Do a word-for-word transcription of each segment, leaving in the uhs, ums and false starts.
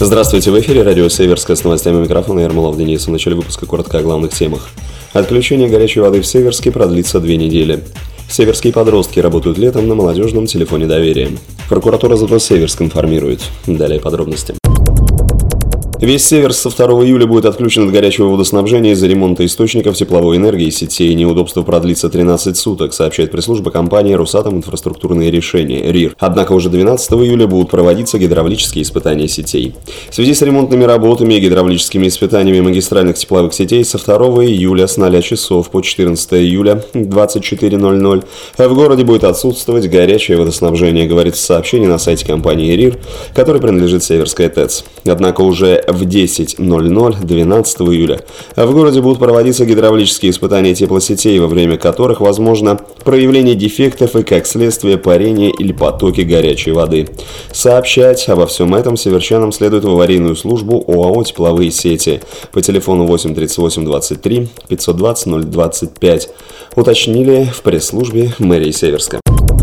Здравствуйте, в эфире радио Северская с новостями микрофона Ермолов Денис. В начале выпуска коротко о главных темах. Отключение горячей воды в Северске продлится две недели. Северские подростки работают летом на молодежном телефоне доверия. Прокуратура Златоуст-Северск информирует. Далее подробности. Весь Северск со второго июля будет отключен от горячего водоснабжения из-за ремонта источников тепловой энергии, сетей. Неудобство продлится тринадцать суток, сообщает пресс-служба компании «Росатом инфраструктурные решения» РИР. Однако уже двенадцатого июля будут проводиться гидравлические испытания сетей. В связи с ремонтными работами и гидравлическими испытаниями магистральных тепловых сетей со второго июля с ноля часов по четырнадцатого июля двадцать четыре ноль ноль в городе будет отсутствовать горячее водоснабжение, говорится в сообщении на сайте компании РИР, который принадлежит Северская ТЭЦ. Однако уже в десять ноль ноль двенадцатого июля в городе будут проводиться гидравлические испытания теплосетей, во время которых возможно проявление дефектов и, как следствие, парение или потоки горячей воды. Сообщать обо всем этом северчанам следует в аварийную службу ОАО «Тепловые сети» по телефону восемь тридцать восемь двадцать три пятьсот двадцать ноль двадцать пять, уточнили в пресс-службе мэрии Северска.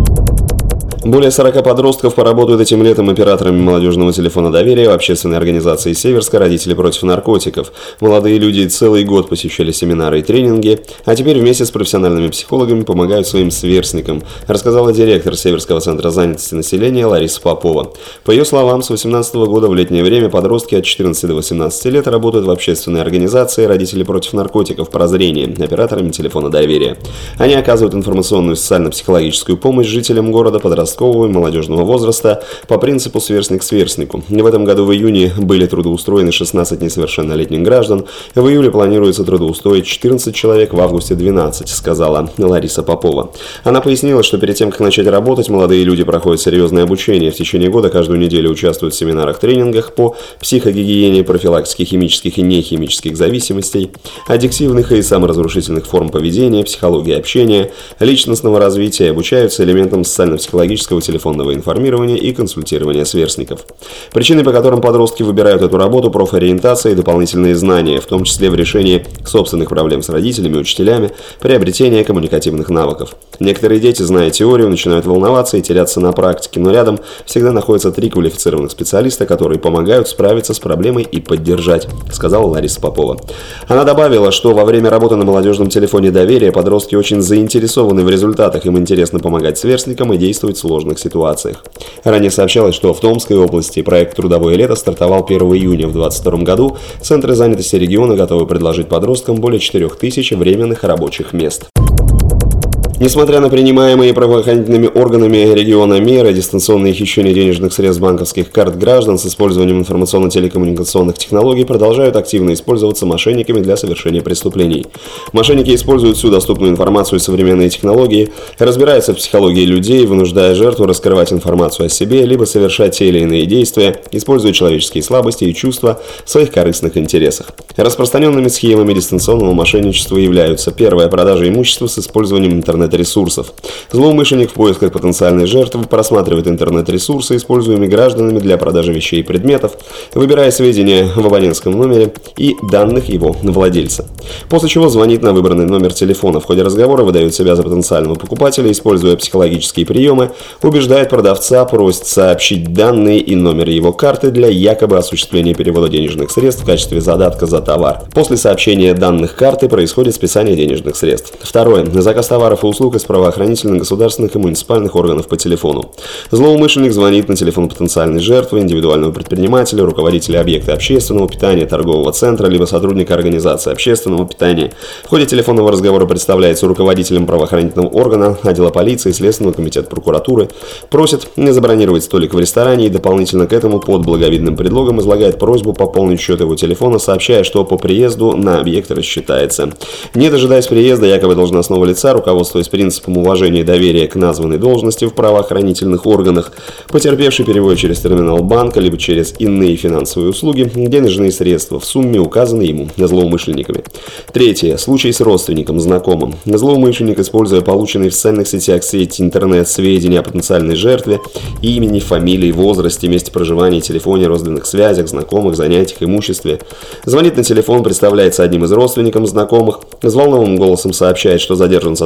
Более сорока подростков поработают этим летом операторами молодежного телефона доверия в общественной организации Северска «Родители против наркотиков». Молодые люди целый год посещали семинары и тренинги, а теперь вместе с профессиональными психологами помогают своим сверстникам, рассказала директор Северского центра занятости населения Лариса Попова. По ее словам, с две тысячи восемнадцатого года в летнее время подростки от четырнадцати до восемнадцати лет работают в общественной организации «Родители против наркотиков» «Прозрение» операторами телефона доверия. Они оказывают информационную и социально-психологическую помощь жителям города подростков и молодежного возраста по принципу «сверстник сверстнику». В этом году в июне были трудоустроены шестнадцать несовершеннолетних граждан. В июле планируется трудоустроить четырнадцать человек, в августе двенадцать, сказала Лариса Попова. Она пояснила, что перед тем, как начать работать, молодые люди проходят серьезное обучение. В течение года каждую неделю участвуют в семинарах-тренингах по психогигиене, профилактике химических и нехимических зависимостей, аддиктивных и саморазрушительных форм поведения, психологии общения, личностного развития, обучаются элементам социально-психологического телефонного информирования и консультирования сверстников. Причины, по которым подростки выбирают эту работу, профориентация и дополнительные знания, в том числе в решении собственных проблем с родителями, учителями, приобретение коммуникативных навыков. Некоторые дети, зная теорию, начинают волноваться и теряться на практике, но рядом всегда находятся три квалифицированных специалиста, которые помогают справиться с проблемой и поддержать, сказала Лариса Попова. Она добавила, что во время работы на молодежном телефоне доверия подростки очень заинтересованы в результатах, им интересно помогать сверстникам и действовать в сложных ситуациях. Ранее сообщалось, что в Томской области проект «Трудовое лето» стартовал первого июня в две тысячи двадцать втором году. Центры занятости региона готовы предложить подросткам более четырёх тысяч временных рабочих мест. Несмотря на принимаемые правоохранительными органами региона меры, дистанционное хищение денежных средств банковских карт граждан с использованием информационно-телекоммуникационных технологий продолжают активно использоваться мошенниками для совершения преступлений. Мошенники используют всю доступную информацию и современные технологии, разбираются в психологии людей, вынуждая жертву раскрывать информацию о себе, либо совершать те или иные действия, используя человеческие слабости и чувства в своих корыстных интересах. Распространенными схемами дистанционного мошенничества являются: первое – продажа имущества с использованием интернет ресурсов. Злоумышленник в поисках потенциальной жертвы просматривает интернет-ресурсы, используемые гражданами для продажи вещей и предметов, выбирая сведения в абонентском номере и данных его владельца. После чего звонит на выбранный номер телефона. В ходе разговора выдает себя за потенциального покупателя, используя психологические приемы, убеждает продавца, просит сообщить данные и номер его карты для якобы осуществления перевода денежных средств в качестве задатка за товар. После сообщения данных карты происходит списание денежных средств. Второе. Заказ товаров и услуг из правоохранительных, государственных и муниципальных органов по телефону. Злоумышленник звонит на телефон потенциальной жертвы, индивидуального предпринимателя, руководителя объекта общественного питания, торгового центра, либо сотрудника организации общественного питания. В ходе телефонного разговора представляется руководителем правоохранительного органа, отдела полиции, Следственного комитета прокуратуры, просит не забронировать столик в ресторане и дополнительно к этому под благовидным предлогом излагает просьбу пополнить счет его телефона, сообщая, что по приезду на объект рассчитается. Не дожидаясь приезда якобы должностного лица, руководствуясь принципом уважения и доверия к названной должности в правоохранительных органах, потерпевший переводит через терминал банка либо через иные финансовые услуги денежные средства в сумме, указанной ему злоумышленниками. Третье. Случай с родственником, знакомым. Злоумышленник, используя полученные в социальных сетях сети интернет сведения о потенциальной жертве, имени, фамилии, возрасте, месте проживания, телефоне, родственных связях, знакомых, занятиях, имуществе, звонит на телефон, представляется одним из родственников знакомых, взволнованным голосом сообщает, что задержан сотрудниками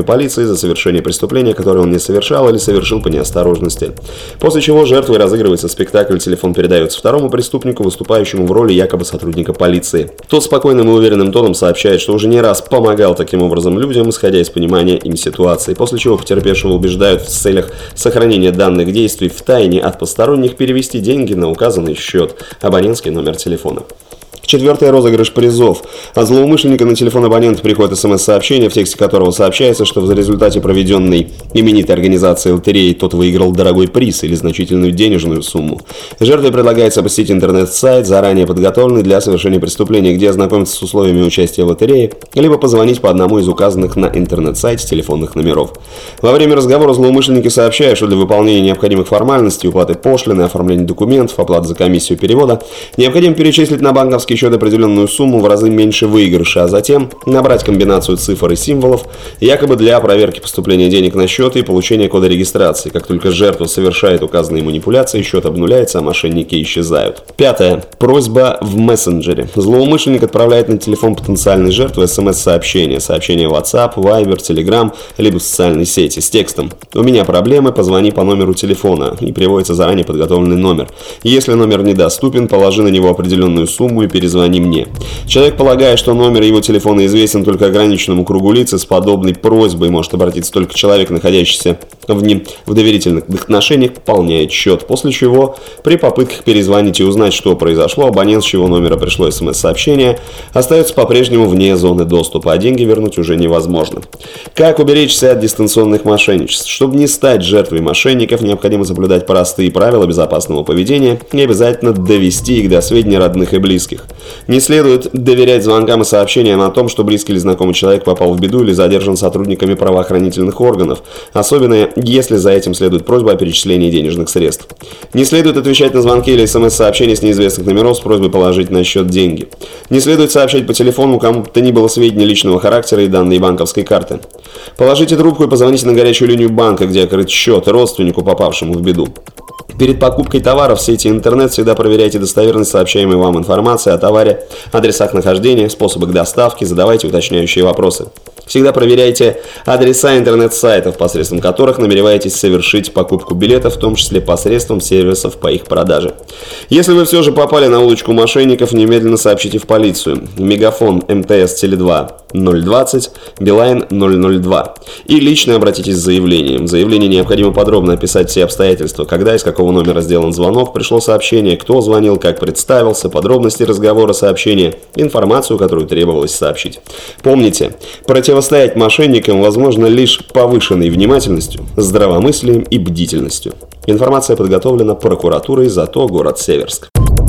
сотрудниками полиции за совершение преступления, которое он не совершал или совершил по неосторожности. После чего жертвой разыгрывается спектакль, телефон передается второму преступнику, выступающему в роли якобы сотрудника полиции. Тот спокойным и уверенным тоном сообщает, что уже не раз помогал таким образом людям, исходя из понимания им ситуации, после чего потерпевшего убеждают в целях сохранения данных действий в тайне от посторонних перевести деньги на указанный счет, абонентский номер телефона. Четвертый розыгрыш призов. От злоумышленника на телефон абонента приходит смс-сообщение, в тексте которого сообщается, что в результате проведенной именитой организации лотереи тот выиграл дорогой приз или значительную денежную сумму. Жертве предлагается посетить интернет-сайт, заранее подготовленный для совершения преступления, где ознакомиться с условиями участия в лотерее, либо позвонить по одному из указанных на интернет-сайте телефонных номеров. Во время разговора злоумышленники сообщают, что для выполнения необходимых формальностей, уплаты пошлины, оформления документов, оплаты за комиссию перевода, необходимо перечислить на банковский счет определенную сумму в разы меньше выигрыша, а затем набрать комбинацию цифр и символов, якобы для проверки поступления денег на счет и получения кода регистрации. Как только жертва совершает указанные манипуляции, счет обнуляется, а мошенники исчезают. Пятое. Просьба в мессенджере. Злоумышленник отправляет на телефон потенциальной жертвы смс-сообщение, сообщение в WhatsApp, Viber, Telegram, либо в социальной сети с текстом: «У меня проблемы, позвони по номеру телефона», и приводится заранее подготовленный номер. Если номер недоступен, положи на него определенную сумму и перезвони мне. Человек, полагая, что номер его телефона известен только ограниченному кругу лиц, с подобной просьбой может обратиться только человек, находящийся в, не... в доверительных отношениях, пополняет счет, после чего при попытках перезвонить и узнать, что произошло, абонент, с чьего номера пришло смс-сообщение, остается по-прежнему вне зоны доступа, а деньги вернуть уже невозможно. Как уберечься от дистанционных мошенничеств? Чтобы не стать жертвой мошенников, необходимо соблюдать простые правила безопасного поведения и обязательно довести их до сведения родных и близких. Не следует доверять звонкам и сообщениям о том, что близкий или знакомый человек попал в беду или задержан сотрудниками правоохранительных органов, особенно если за этим следует просьба о перечислении денежных средств. Не следует отвечать на звонки или смс-сообщения с неизвестных номеров с просьбой положить на счет деньги. Не следует сообщать по телефону кому-то ни было сведения личного характера и данные банковской карты. Положите трубку и позвоните на горячую линию банка, где открыт счет родственнику, попавшему в беду. Перед покупкой товаров в сети интернет всегда проверяйте достоверность сообщаемой вам информации о товаре, адресах нахождения, способах доставки, задавайте уточняющие вопросы. Всегда проверяйте адреса интернет-сайтов, посредством которых намереваетесь совершить покупку билетов, в том числе посредством сервисов по их продаже. Если вы все же попали на удочку мошенников, немедленно сообщите в полицию. Мегафон, МТС, Теле два ноль двадцать, Билайн ноль ноль два. И лично обратитесь с заявлением. В заявлении необходимо подробно описать все обстоятельства, когда и с какого номера сделан звонок, пришло сообщение, кто звонил, как представился, подробности разговора, сообщения, информацию, которую требовалось сообщить. Помните, противостоять мошенникам возможно лишь повышенной внимательностью, здравомыслием и бдительностью. Информация подготовлена прокуратурой ЗАТО город Северск.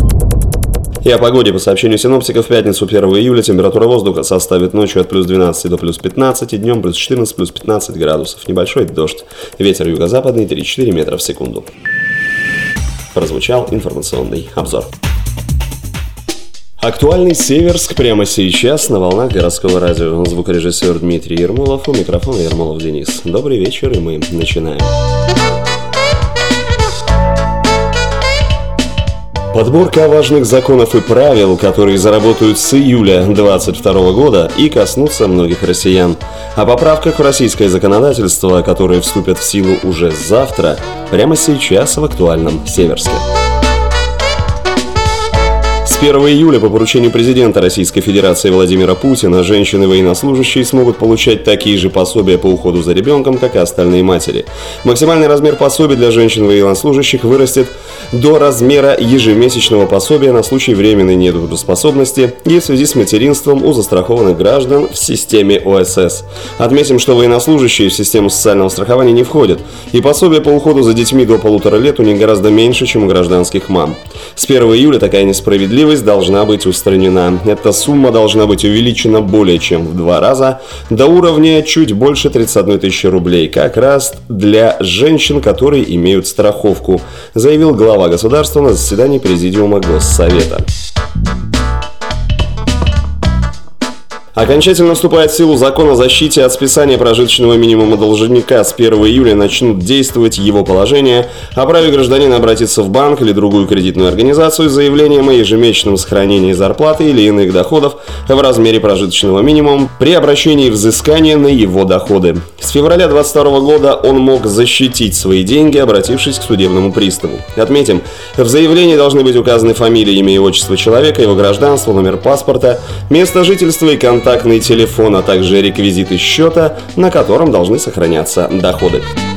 И о погоде. По сообщению синоптиков, в пятницу первого июля температура воздуха составит ночью от плюс двенадцати до плюс пятнадцати, днем плюс четырнадцать, плюс пятнадцать градусов. Небольшой дождь. Ветер юго-западный три-четыре метра в секунду. Прозвучал информационный обзор. Актуальный Северск прямо сейчас на волнах городского радио. Звукорежиссер Дмитрий Ермолов, у микрофона Ермолов Денис. Добрый вечер, и мы начинаем. Подборка важных законов и правил, которые заработают с июля двадцать второго года и коснутся многих россиян. О поправках в российское законодательство, которые вступят в силу уже завтра, прямо сейчас в актуальном Северске. С первого июля по поручению президента Российской Федерации Владимира Путина женщины-военнослужащие смогут получать такие же пособия по уходу за ребенком, как и остальные матери. Максимальный размер пособий для женщин-военнослужащих вырастет до размера ежемесячного пособия на случай временной нетрудоспособности и в связи с материнством у застрахованных граждан в системе О Эс Эс. Отметим, что военнослужащие в систему социального страхования не входят, и пособие по уходу за детьми до полутора лет у них гораздо меньше, чем у гражданских мам. С первого июля такая несправедливость должна быть устранена. Эта сумма должна быть увеличена более чем в два раза, до уровня чуть больше тридцать одной тысячи рублей, как раз для женщин, которые имеют страховку, заявил глава государства на заседании Президиума Госсовета. Окончательно вступает в силу закон о защите от списания прожиточного минимума должника. С первого июля начнут действовать его положения о праве гражданина обратиться в банк или другую кредитную организацию с заявлением о ежемесячном сохранении зарплаты или иных доходов в размере прожиточного минимума при обращении взыскания на его доходы. С февраля две тысячи двадцать второго года он мог защитить свои деньги, обратившись к судебному приставу. Отметим, в заявлении должны быть указаны фамилия, имя и отчество человека, его гражданство, номер паспорта, место жительства и контакт. Контактный телефон, а также реквизиты счета, на котором должны сохраняться доходы.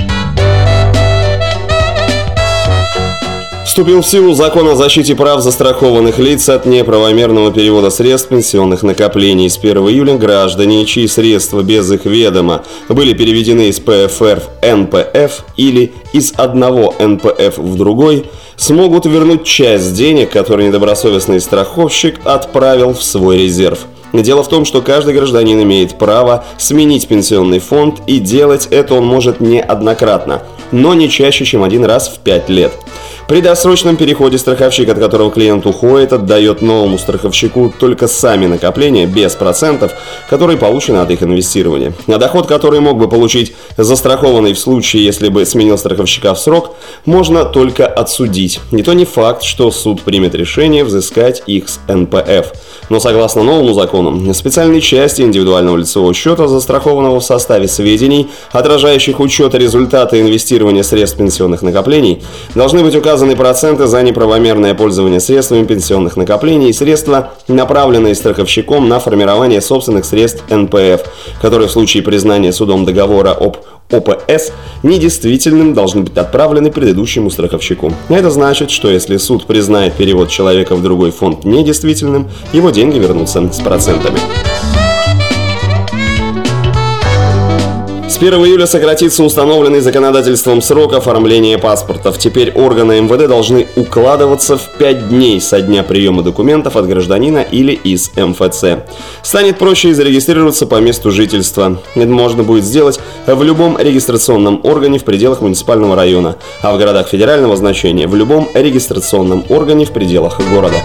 Вступил в силу закон о защите прав застрахованных лиц от неправомерного перевода средств пенсионных накоплений. С первого июля граждане, чьи средства без их ведома были переведены из пэ эф эр в эн пэ эф или из одного эн пэ эф в другой, смогут вернуть часть денег, которые недобросовестный страховщик отправил в свой резерв. Дело в том, что каждый гражданин имеет право сменить пенсионный фонд, и делать это он может неоднократно, но не чаще, чем один раз в пять лет. При досрочном переходе страховщик, от которого клиент уходит, отдает новому страховщику только сами накопления без процентов, которые получены от их инвестирования. А доход, который мог бы получить застрахованный в случае, если бы сменил страховщика в срок, можно только отсудить. И то не факт, что суд примет решение взыскать их с эн пэ эф. Но согласно новому закону, специальной части индивидуального лицевого счета, застрахованного в составе сведений, отражающих учет результата инвестирования средств пенсионных накоплений, должны быть указаны проценты за неправомерное пользование средствами пенсионных накоплений и средства, направленные страховщиком на формирование собственных средств эн пэ эф, которые в случае признания судом договора об о пэ эс недействительным должны быть отправлены предыдущему страховщику. Это значит, что если суд признает перевод человека в другой фонд недействительным, его деньги вернутся с процентами. С первого июля сократится установленный законодательством срок оформления паспортов. Теперь органы эм вэ дэ должны укладываться в пять дней со дня приема документов от гражданина или из эм эф цэ. Станет проще и зарегистрироваться по месту жительства. Это можно будет сделать в любом регистрационном органе в пределах муниципального района, а в городах федерального значения в любом регистрационном органе в пределах города.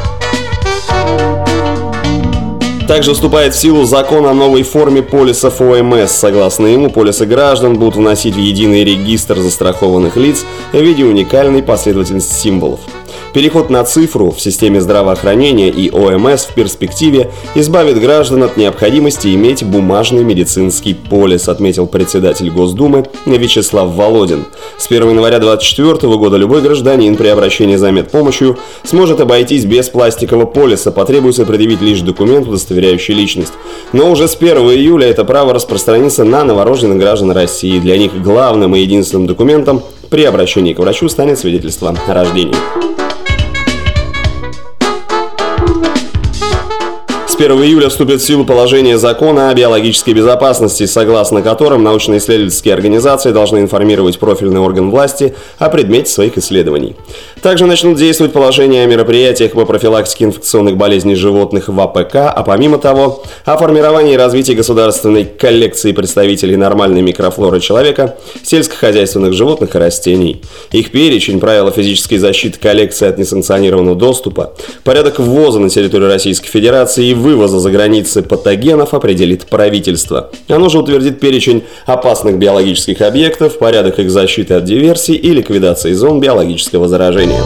Также вступает в силу закон о новой форме полисов о эм эс. Согласно ему, полисы граждан будут вносить в единый регистр застрахованных лиц в виде уникальной последовательности символов. Переход на цифру в системе здравоохранения и о эм эс в перспективе избавит граждан от необходимости иметь бумажный медицинский полис, отметил председатель Госдумы Вячеслав Володин. С первого января две тысячи двадцать четвёртого года любой гражданин при обращении за медпомощью сможет обойтись без пластикового полиса, потребуется предъявить лишь документ, удостоверяющий личность. Но уже с первого июля это право распространится на новорожденных граждан России. Для них главным и единственным документом при обращении к врачу станет свидетельство о рождении. С первого июля вступит в силу положение закона о биологической безопасности, согласно которым научно-исследовательские организации должны информировать профильный орган власти о предмете своих исследований. Также начнут действовать положения о мероприятиях по профилактике инфекционных болезней животных в а пэ ка, а помимо того, о формировании и развитии государственной коллекции представителей нормальной микрофлоры человека, сельскохозяйственных животных и растений. Их перечень, правила физической защиты коллекции от несанкционированного доступа, порядок ввоза на территорию Российской Федерации и вывоза за границы патогенов определит правительство. Оно же утвердит перечень опасных биологических объектов, порядок их защиты от диверсий и ликвидации зон биологического заражения.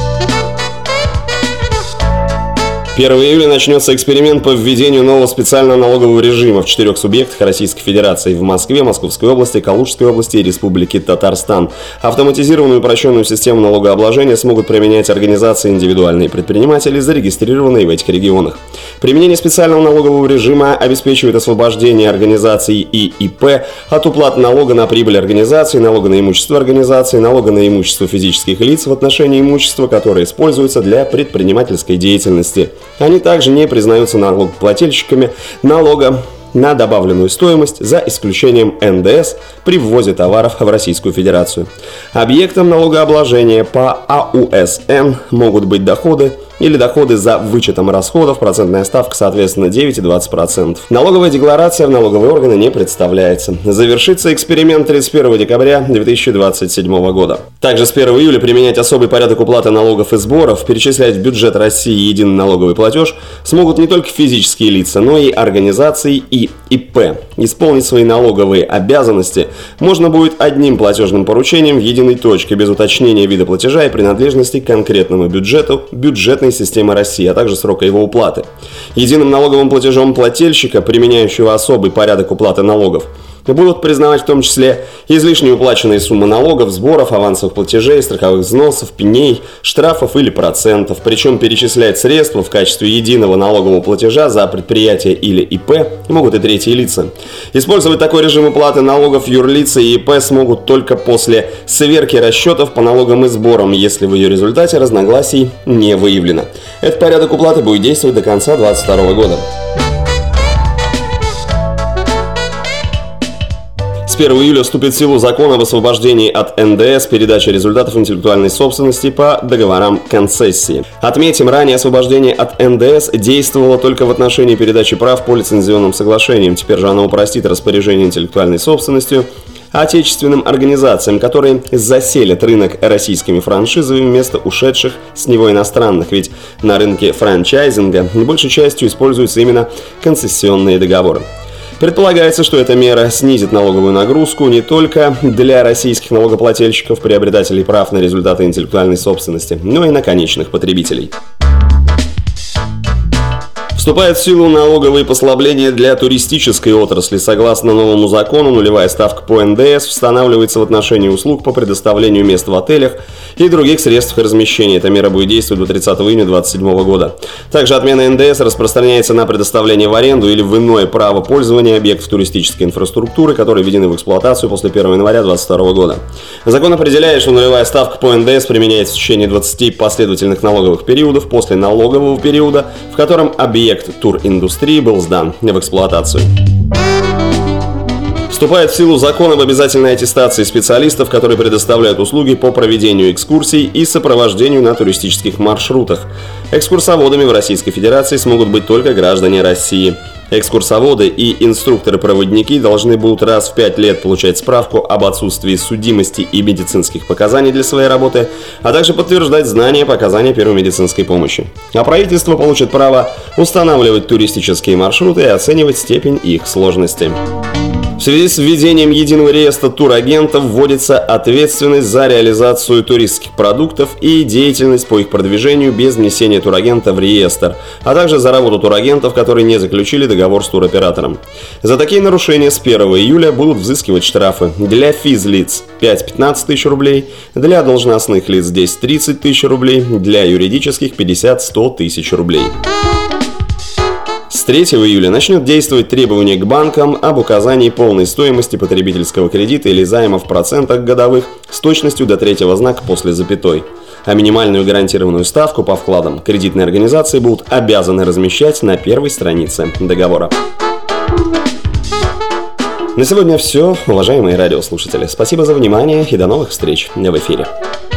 первого июля начнется эксперимент по введению нового специального налогового режима в четырех субъектах Российской Федерации: в Москве, Московской области, Калужской области и Республике Татарстан. Автоматизированную упрощенную систему налогообложения смогут применять организации и индивидуальные предприниматели, зарегистрированные в этих регионах. Применение специального налогового режима обеспечивает освобождение организаций и и пэ от уплаты налога на прибыль организации, налога на имущество организации, налога на имущество физических лиц в отношении имущества, которое используется для предпринимательской деятельности. Они также не признаются налогоплательщиками налога на добавленную стоимость, за исключением эн дэ эс при ввозе товаров в Российскую Федерацию. Объектом налогообложения по а у эс эн могут быть доходы, или доходы за вычетом расходов, процентная ставка, соответственно, девять и двадцать процентов. Налоговая декларация в налоговые органы не представляется. Завершится эксперимент тридцать первого декабря две тысячи двадцать седьмого года. Также с первого июля применять особый порядок уплаты налогов и сборов, перечислять в бюджет России единый налоговый платеж смогут не только физические лица, но и организации и ИП. Исполнить свои налоговые обязанности можно будет одним платежным поручением в единой точке, без уточнения вида платежа и принадлежности к конкретному бюджету бюджетной системы России, а также срока его уплаты. Единым налоговым платежом плательщика, применяющего особый порядок уплаты налогов, будут признавать в том числе излишне уплаченные суммы налогов, сборов, авансовых платежей, страховых взносов, пеней, штрафов или процентов. Причем перечислять средства в качестве единого налогового платежа за предприятие или ИП могут и третьи лица. Использовать такой режим уплаты налогов юрлицы и ИП смогут только после сверки расчетов по налогам и сборам, если в ее результате разногласий не выявлено. Этот порядок уплаты будет действовать до конца две тысячи двадцать второго года. С первого июля вступит в силу закон об освобождении от эн дэ эс передачи результатов интеллектуальной собственности по договорам концессии. Отметим, ранее освобождение от эн дэ эс действовало только в отношении передачи прав по лицензионным соглашениям. Теперь же оно упростит распоряжение интеллектуальной собственностью отечественным организациям, которые заселят рынок российскими франшизами вместо ушедших с него иностранных, ведь на рынке франчайзинга большей частью используются именно концессионные договоры. Предполагается, что эта мера снизит налоговую нагрузку не только для российских налогоплательщиков, приобретателей прав на результаты интеллектуальной собственности, но и на конечных потребителей. Вступает в силу налоговые послабления для туристической отрасли. Согласно новому закону, нулевая ставка по эн дэ эс устанавливается в отношении услуг по предоставлению мест в отелях и других средствах размещения. Эта мера будет действовать до тридцатого июня две тысячи двадцать седьмого года. Также отмена эн дэ эс распространяется на предоставление в аренду или в иное право пользования объектов туристической инфраструктуры, которые введены в эксплуатацию после первого января две тысячи двадцать второго года. Закон определяет, что нулевая ставка по эн дэ эс применяется в течение двадцати последовательных налоговых периодов после налогового периода, в котором объект туриндустрии был сдан в эксплуатацию. Вступает в силу закон об обязательной аттестации специалистов, которые предоставляют услуги по проведению экскурсий и сопровождению на туристических маршрутах. Экскурсоводами в Российской Федерации смогут быть только граждане России. Экскурсоводы и инструкторы-проводники должны будут раз в пять лет получать справку об отсутствии судимости и медицинских показаний для своей работы, а также подтверждать знания по оказанию первой медицинской помощи. А правительство получит право устанавливать туристические маршруты и оценивать степень их сложности. В связи с введением единого реестра турагентов вводится ответственность за реализацию туристских продуктов и деятельность по их продвижению без внесения турагента в реестр, а также за работу турагентов, которые не заключили договор с туроператором. За такие нарушения с первого июля будут взыскивать штрафы для физлиц пять-пятнадцать тысяч рублей, для должностных лиц десять-тридцать тысяч рублей, для юридических пятьдесят-сто тысяч рублей. С третьего июля начнет действовать требование к банкам об указании полной стоимости потребительского кредита или займа в процентах годовых с точностью до третьего знака после запятой. А минимальную гарантированную ставку по вкладам кредитные организации будут обязаны размещать на первой странице договора. На сегодня все, уважаемые радиослушатели. Спасибо за внимание и до новых встреч в эфире.